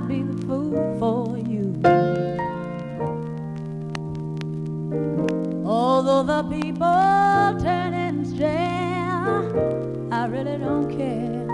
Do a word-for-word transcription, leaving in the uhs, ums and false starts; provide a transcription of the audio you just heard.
be the fool for you. Although the people turn and stare, I really don't care.